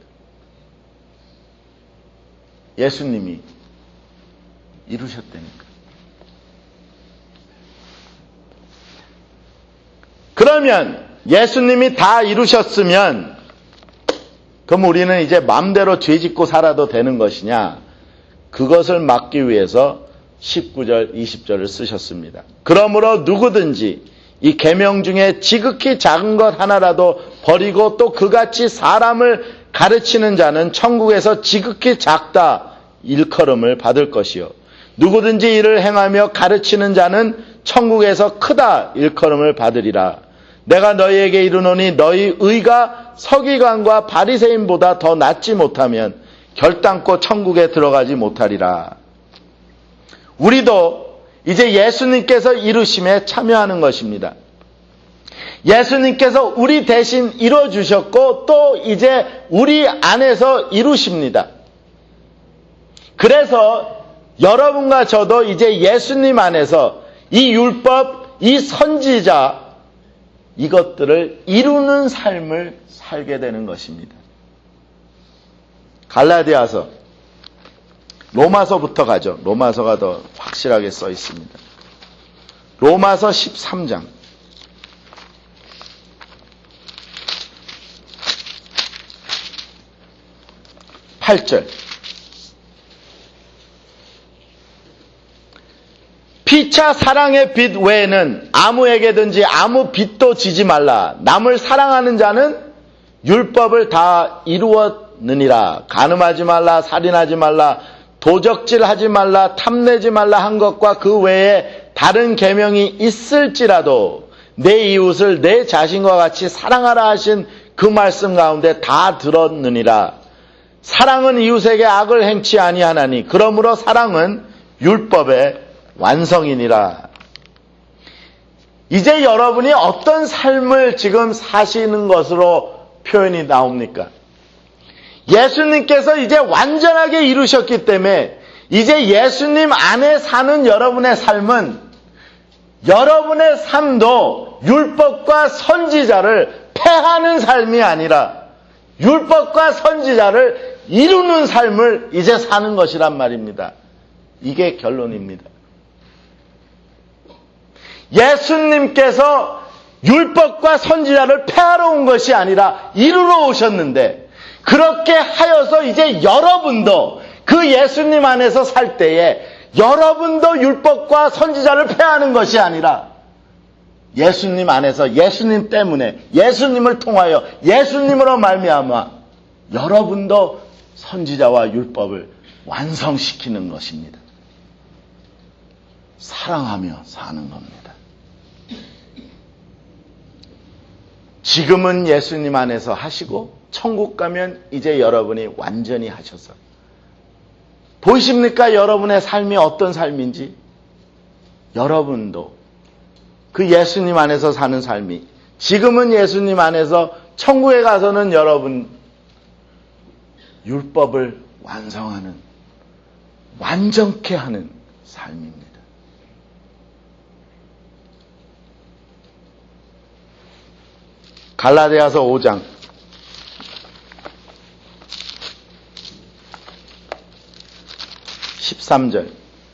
예수님이 이루셨다니까. 그러면 예수님이 다 이루셨으면 그럼 우리는 이제 마음대로 죄짓고 살아도 되는 것이냐? 그것을 막기 위해서 십구 절, 이십 절을 쓰셨습니다. 그러므로 누구든지 이 계명 중에 지극히 작은 것 하나라도 버리고 또 그같이 사람을 가르치는 자는 천국에서 지극히 작다 일컬음을 받을 것이요, 누구든지 이를 행하며 가르치는 자는 천국에서 크다 일컬음을 받으리라. 내가 너희에게 이르노니 너희 의가 서기관과 바리새인보다 더 낫지 못하면 결단코 천국에 들어가지 못하리라. 우리도 이제 예수님께서 이루심에 참여하는 것입니다. 예수님께서 우리 대신 이루어주셨고 또 이제 우리 안에서 이루십니다. 그래서 여러분과 저도 이제 예수님 안에서 이 율법, 이 선지자, 이것들을 이루는 삶을 살게 되는 것입니다. 갈라디아서, 로마서부터 가죠. 로마서가 더 확실하게 써 있습니다. 로마서 십삼 장. 팔 절. 피차 사랑의 빚 외에는 아무에게든지 아무 빚도 지지 말라. 남을 사랑하는 자는 율법을 다 이루었느니라. 간음하지 말라, 살인하지 말라, 도적질하지 말라, 탐내지 말라 한 것과 그 외에 다른 계명이 있을지라도 내 이웃을 내 자신과 같이 사랑하라 하신 그 말씀 가운데 다 들었느니라. 사랑은 이웃에게 악을 행치 아니하나니 그러므로 사랑은 율법의 완성이니라. 이제 여러분이 어떤 삶을 지금 사시는 것으로 표현이 나옵니까? 예수님께서 이제 완전하게 이루셨기 때문에 이제 예수님 안에 사는 여러분의 삶은 여러분의 삶도 율법과 선지자를 패하는 삶이 아니라 율법과 선지자를 이루는 삶을 이제 사는 것이란 말입니다. 이게 결론입니다. 예수님께서 율법과 선지자를 폐하러 온 것이 아니라 이루러 오셨는데, 그렇게 하여서 이제 여러분도 그 예수님 안에서 살 때에 여러분도 율법과 선지자를 폐하는 것이 아니라 예수님 안에서 예수님 때문에 예수님을 통하여 예수님으로 말미암아 여러분도 선지자와 율법을 완성시키는 것입니다. 사랑하며 사는 겁니다. 지금은 예수님 안에서 하시고 천국 가면 이제 여러분이 완전히 하셔서, 보이십니까? 여러분의 삶이 어떤 삶인지. 여러분도 그 예수님 안에서 사는 삶이, 지금은 예수님 안에서 천국에 가서는 여러분 율법을 완성하는, 완전케 하는 삶입니다. 갈라디아서 오 장 십삼 절.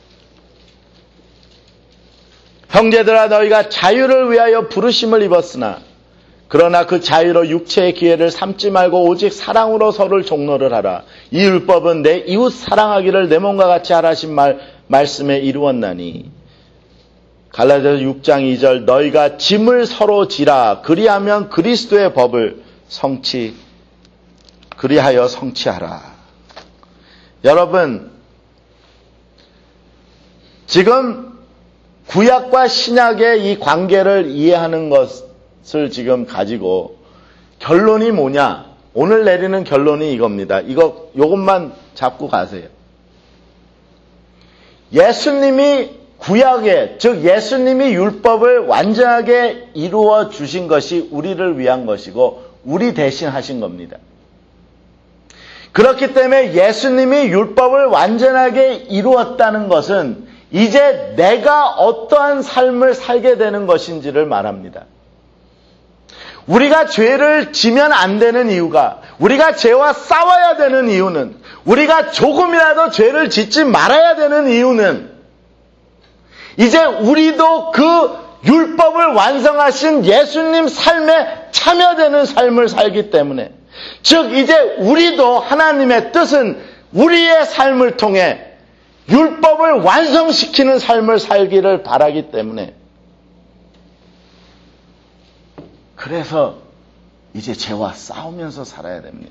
형제들아, 너희가 자유를 위하여 부르심을 입었으나 그러나 그 자유로 육체의 기회를 삼지 말고 오직 사랑으로 서로를 종로를 하라. 이 율법은 내 이웃 사랑하기를 내 몸과 같이 하라신 말, 말씀에 이루었나니. 갈라디아서 육 장 이 절. 너희가 짐을 서로 지라. 그리하면 그리스도의 법을 성취, 그리하여 성취하라. 여러분, 지금 구약과 신약의 이 관계를 이해하는 것을 지금 가지고 결론이 뭐냐? 오늘 내리는 결론이 이겁니다. 이거, 요것만 잡고 가세요. 예수님이 구약에, 즉 예수님이 율법을 완전하게 이루어 주신 것이 우리를 위한 것이고 우리 대신 하신 겁니다. 그렇기 때문에 예수님이 율법을 완전하게 이루었다는 것은 이제 내가 어떠한 삶을 살게 되는 것인지를 말합니다. 우리가 죄를 지면 안 되는 이유가, 우리가 죄와 싸워야 되는 이유는, 우리가 조금이라도 죄를 짓지 말아야 되는 이유는 이제 우리도 그 율법을 완성하신 예수님 삶에 참여되는 삶을 살기 때문에, 즉 이제 우리도 하나님의 뜻은 우리의 삶을 통해 율법을 완성시키는 삶을 살기를 바라기 때문에, 그래서 이제 죄와 싸우면서 살아야 됩니다.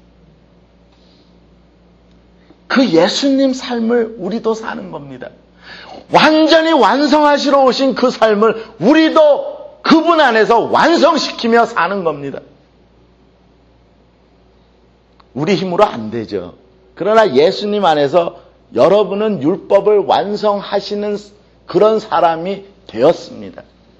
그 예수님 삶을 우리도 사는 겁니다. 완전히 완성하시러 오신 그 삶을 우리도 그분 안에서 완성시키며 사는 겁니다. 우리 힘으로 안 되죠. 그러나 예수님 안에서 여러분은 율법을 완성하시는 그런 사람이 되었습니다.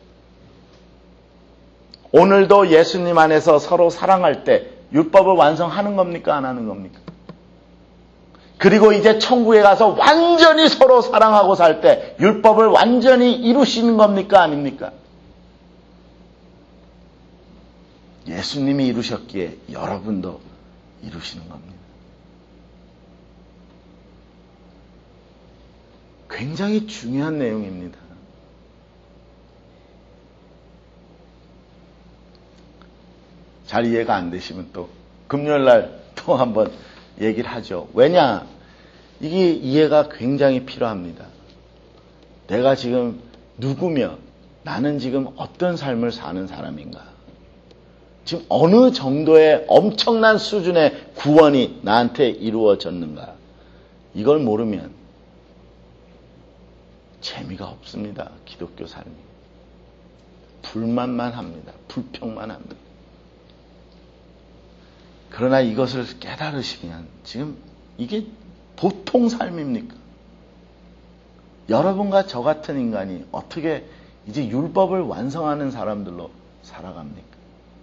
오늘도 예수님 안에서 서로 사랑할 때 율법을 완성하는 겁니까? 안 하는 겁니까? 그리고 이제 천국에 가서 완전히 서로 사랑하고 살 때 율법을 완전히 이루시는 겁니까? 아닙니까? 예수님이 이루셨기에 여러분도 이루시는 겁니다. 굉장히 중요한 내용입니다. 잘 이해가 안 되시면 또 금요일날 또 한번 얘기를 하죠. 왜냐? 이게 이해가 굉장히 필요합니다. 내가 지금 누구며 나는 지금 어떤 삶을 사는 사람인가? 지금 어느 정도의 엄청난 수준의 구원이 나한테 이루어졌는가? 이걸 모르면 재미가 없습니다. 기독교 삶이. 불만만 합니다. 불평만 합니다. 그러나 이것을 깨달으시면 지금 이게 보통 삶입니까? 여러분과 저 같은 인간이 어떻게 이제 율법을 완성하는 사람들로 살아갑니까?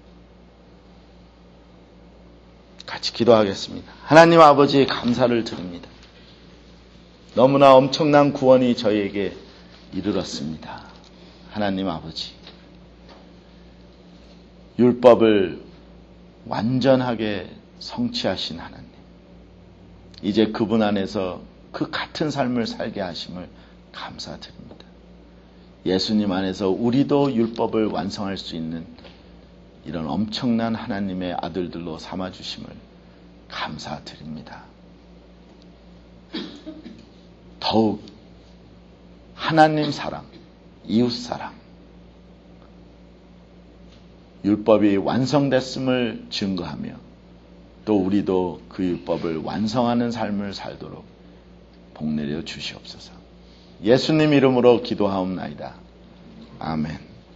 같이 기도하겠습니다. 하나님 아버지, 감사를 드립니다. 너무나 엄청난 구원이 저희에게 이르렀습니다. 하나님 아버지, 율법을 완전하게 성취하신 하나님, 이제 그분 안에서 그 같은 삶을 살게 하심을 감사드립니다. 예수님 안에서 우리도 율법을 완성할 수 있는 이런 엄청난 하나님의 아들들로 삼아주심을 감사드립니다. 더욱 하나님 사랑, 이웃 사랑, 율법이 완성됐음을 증거하며 또 우리도 그 율법을 완성하는 삶을 살도록 복내려 주시옵소서. 예수님 이름으로 기도하옵나이다. 아멘.